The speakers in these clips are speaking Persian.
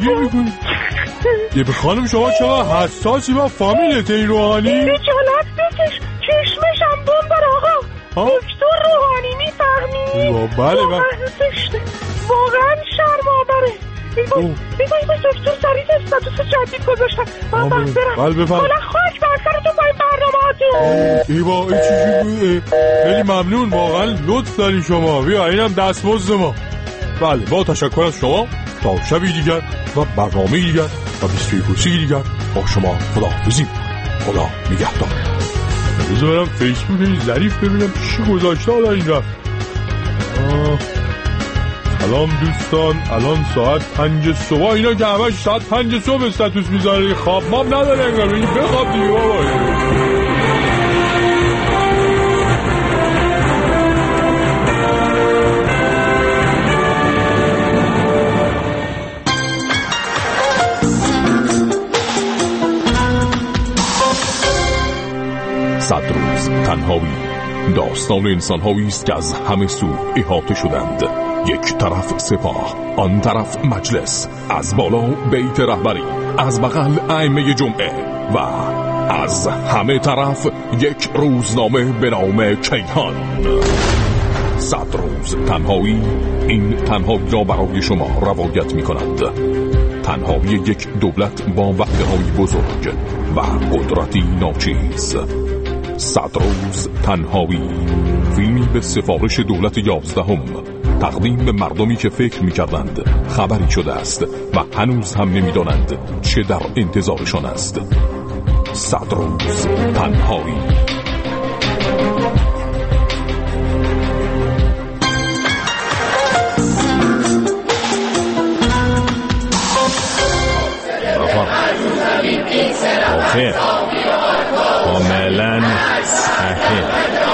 گیر میکنی؟ یه به خانم شما چقدر حساسی با فامیلت این روحانی؟ خجالت بکش، چشمشم بمب بر آقا. دکتر روحانی میفهمی؟ بله واقعا شرم‌آوره. ایوای دکتر سریع استاتوس جدید گذاشتن. من برم. حالا خاک بر سرتون با این برنامه‌هاتون. این چیزی خیلی ممنون، واقعا لطف دارین شما. بیا اینم دستمزد ما. بله با تشکر از شما. تا شبی دیگر و برنامه دیگر و 21 دیگر با شما خداحافظی. خدا نگهدار. بذار برم فیسبوک ظریف ببینم چی گذاشته در این رفت. سلام دوستان، الان ساعت 5 صبح. اینا که همش ساعت 5 صبح استاتوس میذاره، خواب مام نداره انگار. بگی بخواب دیگه بابا. صد روز تنهایی، داستان انسان‌هایی است که از همه سو احاطه شدند. یک طرف سپاه، آن طرف مجلس، از بالا بیت رهبری، از بغل ائمه جمعه و از همه طرف یک روزنامه به نام کیهان. 100 روز تنهایی، این تنهایی را برای شما روایت می‌کند. تنهایی یک دولت با وعده‌های بزرگ و قدرتی ناچیز. 100 روز تنهایی، فیلمی به سفارش دولت 11 تقدیم به مردمی که فکر می‌کردند خبری شده است و هنوز هم نمی‌دانند چه در انتظارشان است. 100 روز تنهایی. کاملا صحیح.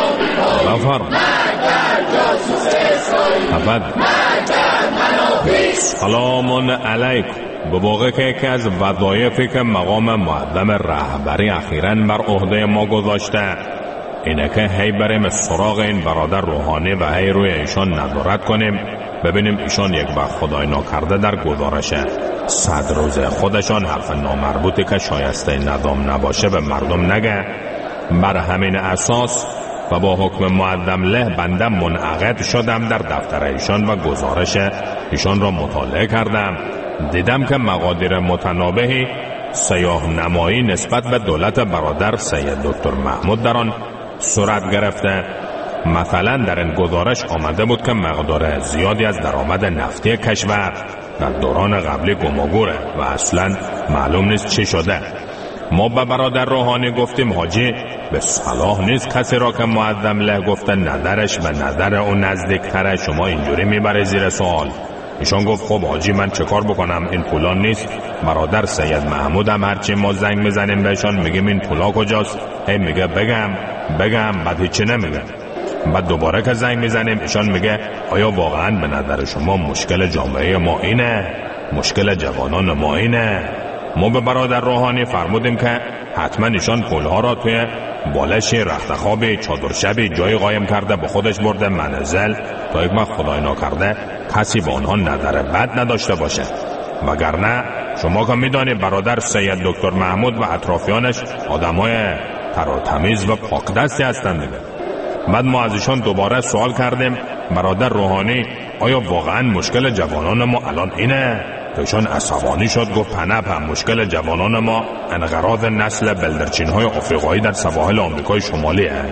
سلام علیکم. به واقع که یکی از وظایفی که مقام معظم رهبری اخیراً بر عهده ما گذاشته اینه که هی بریم سراغ این برادر روحانی و هی روی ایشان نظارت کنیم، ببینیم ایشان یک وقت خدای ناکرده در گزارش 100 روز خودشان حرف نامربوطی که شایسته نظام نباشه به مردم نگه. بر همین اساس و با حکم معظم له بنده منعقد شدم در دفتر ایشان و گزارش ایشان را مطالعه کردم. دیدم که مقادیر متنابهی سیاه نمایی نسبت به دولت برادر سید دکتر محمود در آن صورت گرفته. مثلا در این گزارش آمده بود که مقدار زیادی از درآمد نفتی کشور در دوران قبلی گماگوره و اصلا معلوم نیست چی شده. ما به برادر روحانی گفتیم حاجی به صلاح نیست کسی را که معظم له گفته نظرش و نظر اون نزدیکتره شما اینجوری میبره زیر سوال. ایشان گفت خب حاجی من چه کار بکنم، این پولا نیست. برادر سید محمود هم هرچی ما زنگ میزنیم بهشان میگیم این پولا کجاست، هی میگه بگم بعد هیچی نمیگه. بعد دوباره که زنگ میزنیم ایشان میگه آیا واقعا به نظر شما مشکل جامعه ما اینه؟ مشکل جوانان ما اینه؟ ما به برادر روحانی فرمودیم که حتما ایشان پولها را توی بالش رختخواب چادر شبی جای قایم کرده به خودش برده منزل تا یک وقت خدای ناکرده کسی به آنها نظر بد نداشته باشه. وگرنه شما که میدانید برادر سید دکتر محمود و اطرافیانش آدمای تراتمیز و پاکدستی هستند دیگه. بعد ما از ایشان دوباره سوال کردیم برادر روحانی آیا واقعا مشکل جوانان ما الان اینه؟ ایشان عصبانی شد گفت پنپ مشکل جوانان ما انقراض نسل بلدرچین های آفریقایی در سواحل آمریکای شمالی هست.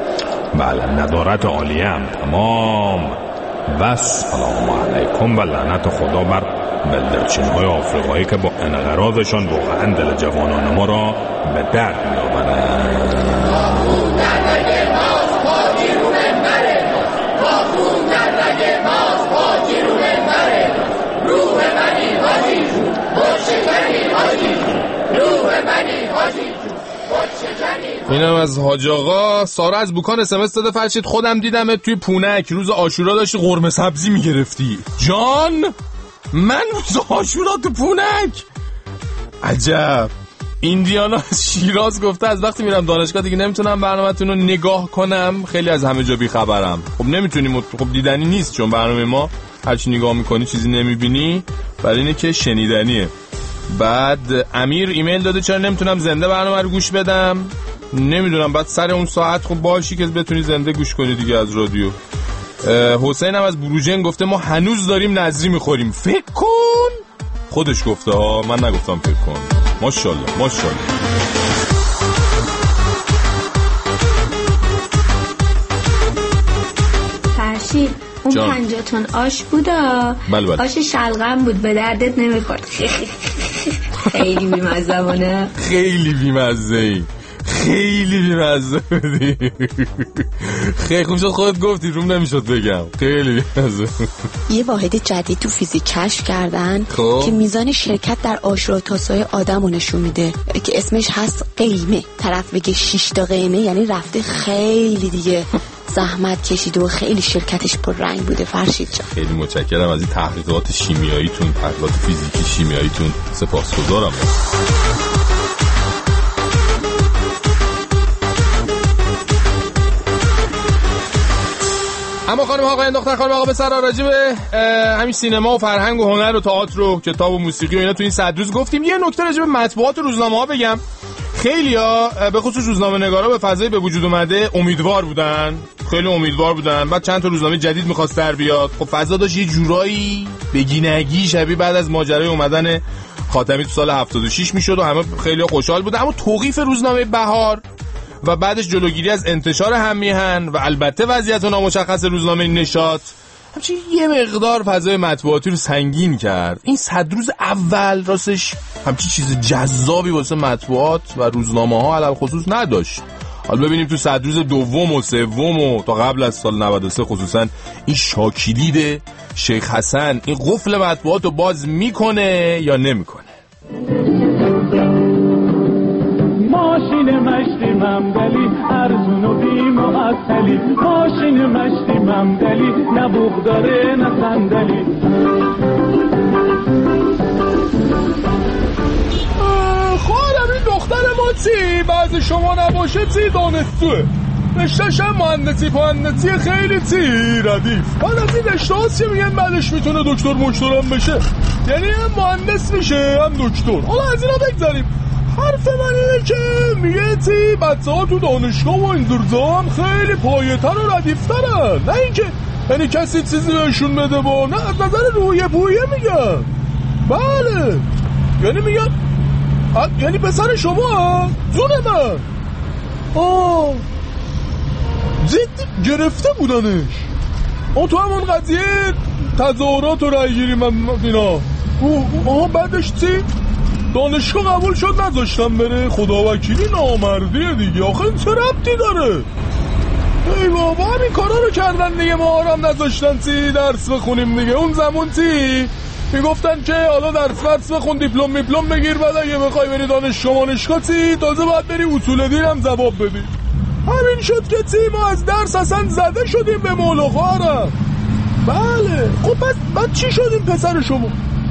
بله نظارت عالیه هم تمام و سلام علیکم و لعنت خدا بر بلدرچین های آفریقایی که با انقراضشان واقعا دل جوانان ما را به درد می آورند. اینم از حاج آقا. سارا از بوکان SMS داده فرشید خودم دیدم توی پونک روز عاشورا داشتی قرمه سبزی میگرفتی. جان من روز عاشورا تو پونک؟ عجب. ایندیانا از شیراز گفته از وقتی میرم دانشگاه دیگه نمیتونم برنامه‌تون رو نگاه کنم، خیلی از همه جا بی خبرم. خب نمیتونیم، خب دیدنی نیست چون برنامه ما هرچی نگاه میکنی چیزی نمیبینی. برای اینه که شنیدنیه. بعد امیر ایمیل داده چرا نمیتونم زنده برنامه رو گوش بدم. نمیدونم بعد سر اون ساعت خب باشی که بتونی زنده گوش کنی دیگه از رادیو. حسین هم از بروجن گفته ما هنوز داریم نظری میخوریم. فکر کن خودش گفته ها، من نگفتم فکر کن. ماشاءالله ماشاءالله. فرشید اون 50 تن آش بودا. بله. آش شلغم بود، به دردت نمیخورد. خیلی بیمزه. خیلی بیمزه. خیلی بیمزه بودی. خیلی خوب شد خودت گفتی، روم نمیشد بگم. خیلی بیمزه. یه واحد جدید تو فیزیک کشف کردن که میزان شرکت در آشورا و تاسوهای آدمو نشون میده که اسمش هست قیمه. طرف بگه 6 تا قیمه یعنی رفته خیلی دیگه زحمت کشیده و خیلی شرکتش پر رنگ بوده. فرشید جان خیلی متشکرم از این تحقیقات شیمیاییتون، تحقیقات فیزیکی شیمیاییتون، سپاسگزارم. اما خانم آقایان، دختر خانم آقا پسرا، راجع به همین سینما و فرهنگ و هنر و تئاتر و کتاب و موسیقی و اینا تو این 100 روز گفتیم. یه نکته راجع به مطبوعات و روزنامه‌ها بگم. خیلیا به خصوص روزنامه‌نگارا به فضای به وجود اومده امیدوار بودن، خیلی امیدوار بودن. بعد چند تا روزنامه جدید می‌خواست در بیاد. خب فضا داشت یه جورایی بگینگی شبیه بعد از ماجرای اومدن خاتمی تو سال 76 میشد و همه خیلی خوشحال بودن. اما توقیف روزنامه بهار و بعدش جلوگیری از انتشار هم میهن و البته وضعیت نامشخص روزنامه نشاط همچنین یه مقدار فضای مطبوعاتی رو سنگین کرد. این 100 روز اول راستش همچین چیز جذابی واسه مطبوعات و روزنامه ها علل خصوص نداشت. حالا ببینیم تو 100 روز دوم و سوم و تا قبل از سال 93 خصوصا این شاکیلید شیخ حسن این قفل مطبوعات رو باز میکنه یا نمیکنه. ماشین مشتی ممدلی ارزون و بی‌معطلی، ماشین مشتی ممدلی نه بوق داره نه صندلی. خواهرم این دختر ما چی؟ بعض شما نباشه چی دانستوه، رشته‌ش هم مهندسی خیلی چی ردیف. بعد از این رشته هاست که میگن بعدش میتونه دکتر مشترم بشه، یعنی هم مهندس میشه هم دکتر. حالا از اینا بگذاریم. حرف من اینه که میگه تی بچه ها تو دانشگاه و این درزا هم خیلی پایه‌تر و ردیفترن، نه اینکه یعنی کسی چیزی بهشون بده با، نه از نظر رویه پویه میگن. بله یعنی میگن یعنی پسر شما زون من جدی گرفته بودنش. تو همون قضیه تظاهرات و رأیگیری من اینا بعدش چی؟ دانشگاه قبول شد نذاشتم بره. خدا وکیلی نامردیه دیگه. آخه این چه ربطی داره؟ ای بابا همین کارا رو کردن دیگه، ما هم نذاشتن چی درس بخونیم دیگه. اون زمان چی میگفتن که حالا درس بخون دیپلم بگیر، بعد اگه بخوای بری دانشگاه چی تازه باید بری اصول دین هم جواب بدی. همین شد که چی ما از درس اصلا زده شدیم به مولا خواهرم. بله خب پس بعد چی شدیم پسر شما؟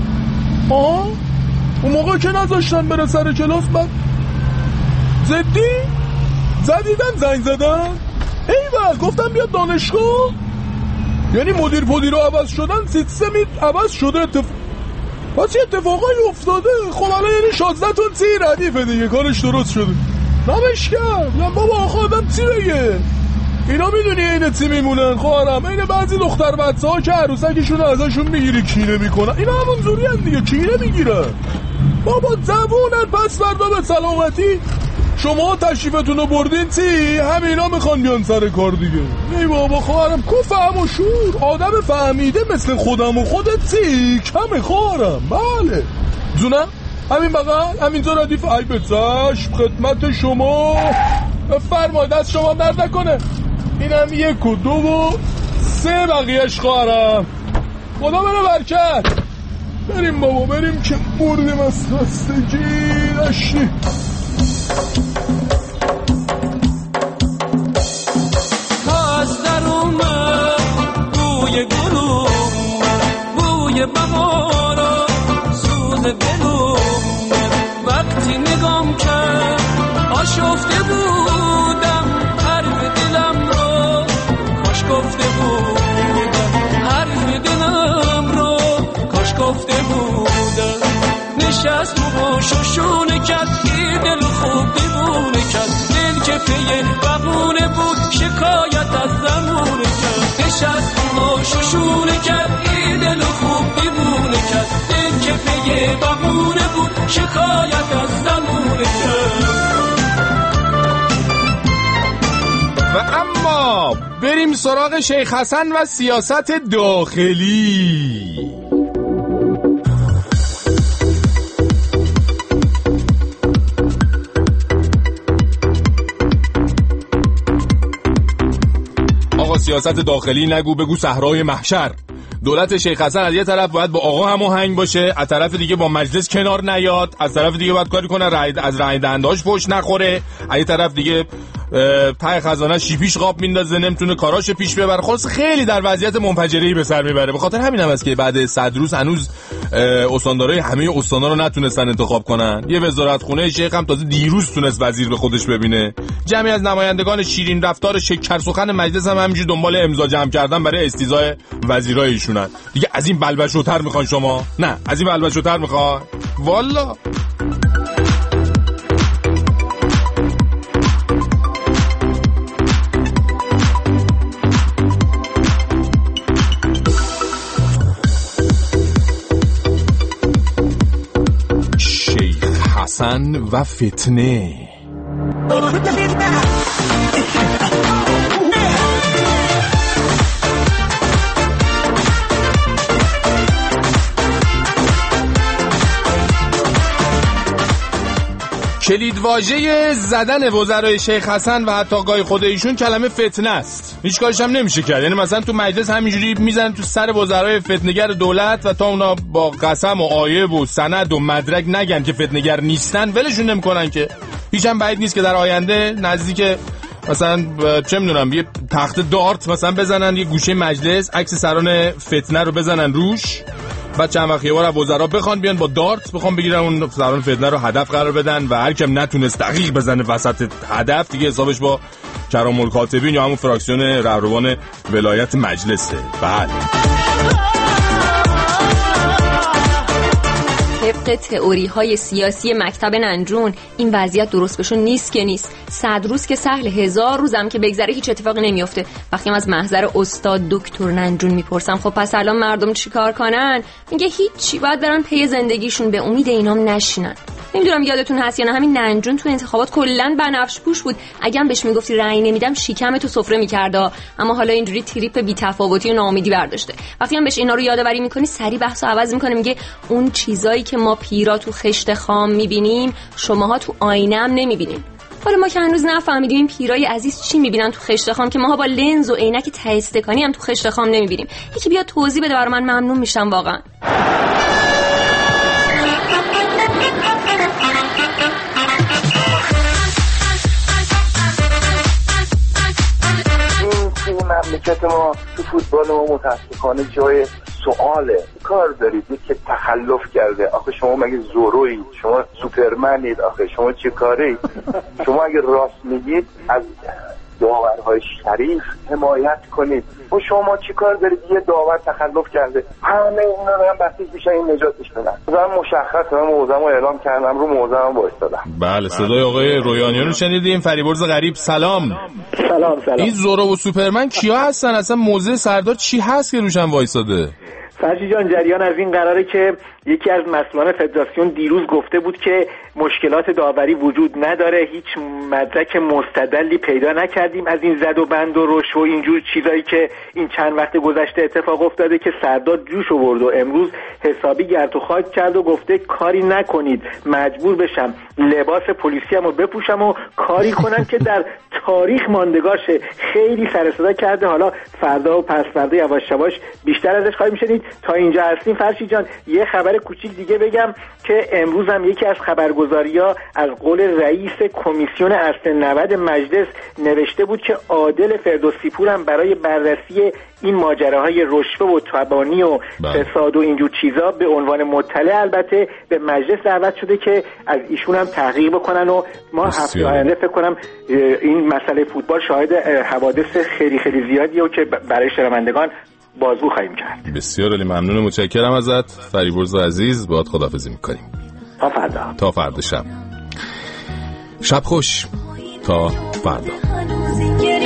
اون موقع که نذاشتن بره سر کلاس بعد زدی؟ زدیدن زنگ زدن؟ ایول گفتم بیاد دانشگاه؟ یعنی مدیر رو عوض شدن، سیستمی عوض شده، پس یه اتفاقایی افتاده. خب الان یعنی 16 تون سی ردیفه دیگه، کارش درست شده. نمش کرد یا بابا آخه آدم چی بگه؟ اینا میدونی اینه چی میمونن خواهرم؟ اینه بعضی دختر بچه ها که عروسکشون ازشون میگیری کینه میکنن. اینا همون زوری هم دیگه کینه میگیرن. بابا زبونن پس فردا به سلامتی. شما تشریفتون رو بردین چی؟ همینا میخوان بیان سر کار دیگه. ای بابا خواهرم کو فهم و شور، آدم فهمیده مثل خودم و خودت چی؟ کم خواهرم. بله جونم همین بغل همینجا ردیف. ای به چشم خدمت شما، بفرمایید دست شما درد نکنه. اینم 1 و 2 و 3 بقیهش خواهرم. خدا بره برکت. بریم بابا بریم که بردیم از خستگی داشتی. خستر اومد بوی گلو، بوی بهارا، سوز دلو. وقتی نگام کرد آشفته بودم حرف دلم رو، کاش گفته بودم حرف دلم رو، کاش گفته بودم. نشست و شوشونه کرد این دل خوب دیوونه کرد دل که پیه بغونه بود شکایت از زمونه کرد نشست و شوشونه کرد این دل خوب دیوونه کرد دل که پیه بغونه بود شکایت از زمونه کرد. و اما بریم سراغ شیخ حسن و سیاست داخلی. آقا سیاست داخلی نگو بگو صحرای محشر. دولت شیخ حسن از یه طرف باید با آقا هماهنگ باشه، از طرف دیگه با مجلس کنار نیاد، از طرف دیگه باید کاری کنه از رای دهنده‌هاش فحش نخوره، از یه طرف دیگه ته خزانه شیپیش قاب میندازه نمیتونه کاراش پیش ببره. خلاص خیلی در وضعیت منفجره‌ای به سر میبره. به خاطر همین هم است که بعد 100 روز هنوز استاندارای همه استانا رو نتونستن انتخاب کنن. یه وزارت خونه شیخ هم تازه دیروز تونست وزیر به خودش ببینه. جمعی از نمایندگان شیرین رفتار شکر سخن مجلس هم همینجوری دنبال امضا جمع کردن برای استیضاح وزیرای ایشونن. دیگه از این بلبشوتر میخوان شما؟ نه از این بلبشوتر میخوان؟ والا حسن و فتنه. کلیدواژه زدن وزرای شیخ حسن و حتی آقای خود ایشون کلمه فتنه است. هیچ کارش هم نمیشه کرد. یعنی مثلا تو مجلس همینجوری میزنن تو سر وزرای فتنه‌گر دولت و تا اونا با قسم و آیه و سند و مدرک نگن که فتنه‌گر نیستن ولشون نمیکنن که. هیچ هم بعید نیست که در آینده نزدیک مثلا چه میدونم یه تخت دارت مثلا بزنن یه گوشه مجلس عکس سران فتنه رو بزنن روش، بعد چند وقت یه بار وزرا بخوان بیان با دارت بخوان بگیرن اون سران فتنه رو هدف قرار بدن و هر کم نتونست دقیق بزنه وسط هدف دیگه حسابش با کرام الکاتبین یا همون فراکسیون رهروان ولایت مجلسه. بله طبق تئوری‌های سیاسی مکتب ننجون این وضعیت درست بشون نیست که نیست. 100 روز که سهل، 1000 روزم که بگذره هیچ اتفاقی نمیفته. وقتی از محضر استاد دکتر ننجون میپرسم خب پس الان مردم چیکار کنن، میگه هیچی، باید برن پی زندگیشون، به امید اینام نشینن. نمیدونم یادتون هست یا نه همین ننجون تو انتخابات کلا بنفش پوش بود. اگه هم بهش میگفتی رأی نمیدم شیکم تو سفره میکردا، اما حالا اینجوری تریپ بی‌تفاوتی و ناامیدی برداشته. وقتی هم بهش اینا رو یادآوری میکنی سری بحثو عوض میکنه، میگه اون چیزایی که ما پیرا تو خشت خام میبینیم شماها تو آینه هم نمیبینین. حالا ما که هنوز نفهمیدیم این پیرای عزیز چی میبینن تو خشت خام که ماها با لنز و عینک ته استکانی هم تو خشت خام نمیبینیم. یکی بیا توضیح بده برام، من ممنون میشم واقعا. مملکت ما تو فوتبال ما متاسفانه جای سواله. کار دارید که تخلف کرده. آخه شما مگه زورویید؟ شما سوپرمنید؟ آخه شما چه کارید؟ شما اگه راست میگید از داورهای شریف حمایت کنید. و شما چی کار دارید؟ یه داور تخلف کرده، همه اینا رو هم بحثیش میشن این نجاتش بدن. من مشخص من موضوعمو اعلام کردم، رو موضوعم وایسادم. بله صدای آقای رویانیان رو شنیدیم. فریبرز غریب سلام. سلام. این زورو و سوپرمن کیا هستن؟ اصلا موضع سردار چی هست که روشن وایساده؟ فرشی جان جریان از این قراره که یکی از مسئولان فدراسیون دیروز گفته بود که مشکلات داوری وجود نداره، هیچ مدرک مستدلی پیدا نکردیم از این زد و بند و رش و اینجور چیزایی که این چند وقت گذشته اتفاق افتاده که سردار جوش آورد و امروز حسابی گرد و خاک کرد و گفته کاری نکنید، مجبور بشم لباس پلیسیمو بپوشم و کاری کنم که در تاریخ ماندگارشه. خیلی سر صدا کرده. حالا فردا و پس فردا یواش یواش بیشتر ازش خواهیم شنید. تا اینجا هستیم فرشی جان یه خبر کوچیک دیگه بگم که امروز هم یکی از خبرگزاری‌ها از قول رئیس کمیسیون اصل 90 مجلس نوشته بود که عادل فردوسی پور هم برای بررسی این ماجراهای رشوه و تبانی و فساد و اینجور چیزا به عنوان مطلع البته به مجلس دعوت شده که از ایشون هم تحقیق بکنن و ما هفته آینده فکر کنم این مسئله فوتبال شاهد حوادث خیلی خیلی زیادیه و که برای شنوندگان بازگو خواهیم کرد. بسیار عالی، ممنون، متشکرم ازت فریبرز عزیز. باهات خداحافظی می‌کنیم. تا فردا شب خوش. تا فردا.